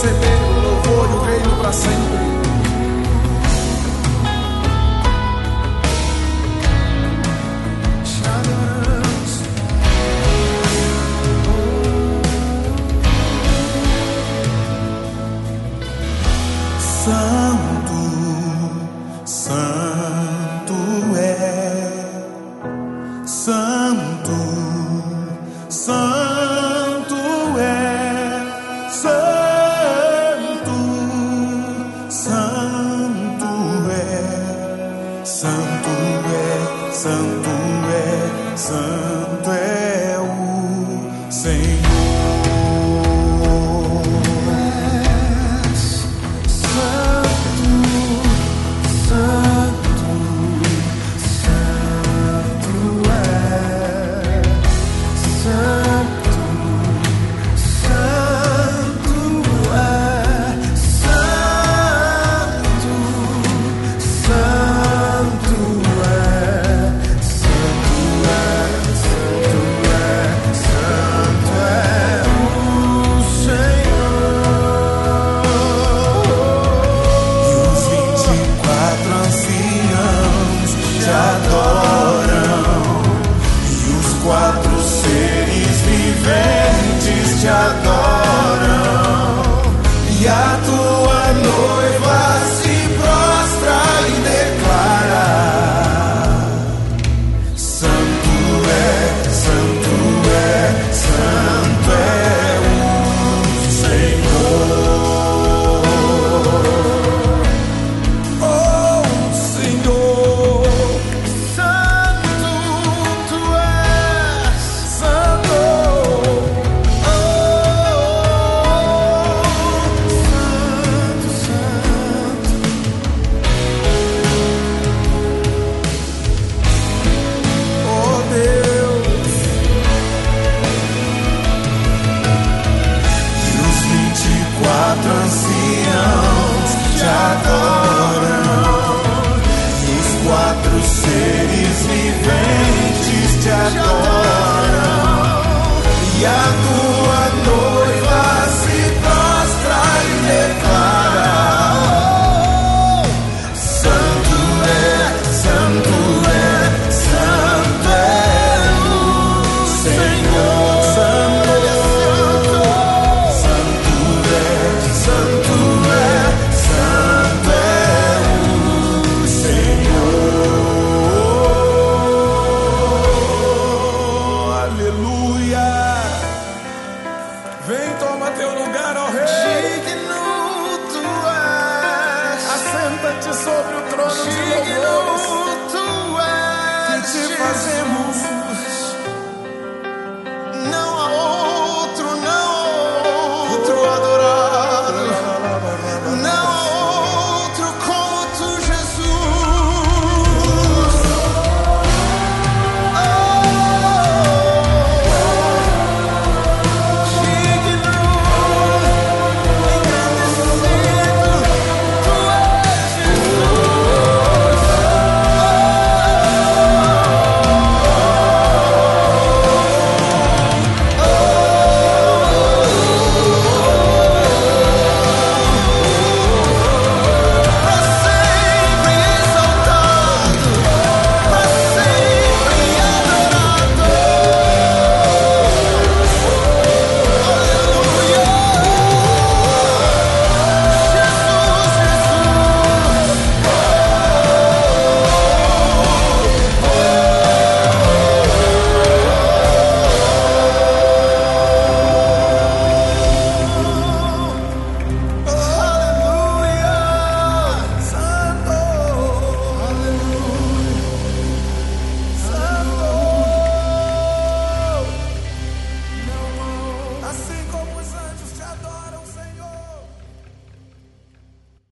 receber o louvor e o reino para sempre. Santo, Santo é, Santo, Santo é, Santo, Santo é, Santo é, Santo é, Santo é o Senhor. Te adoram e a tua noiva se prostra e declara: Santo é, Santo é, Santo é o Senhor. Oh Senhor, Santo tu és, Santo. Anciãos te adoram, e os quatro seres viventes te adoram, e a tua noiva se prostra e declara: Santo é, Santo é, Santo é o Senhor. Vem, toma teu lugar, ó Rei. Digno tu és. Assenta-te sobre o trono de louvor. Tu és. Que te fazemos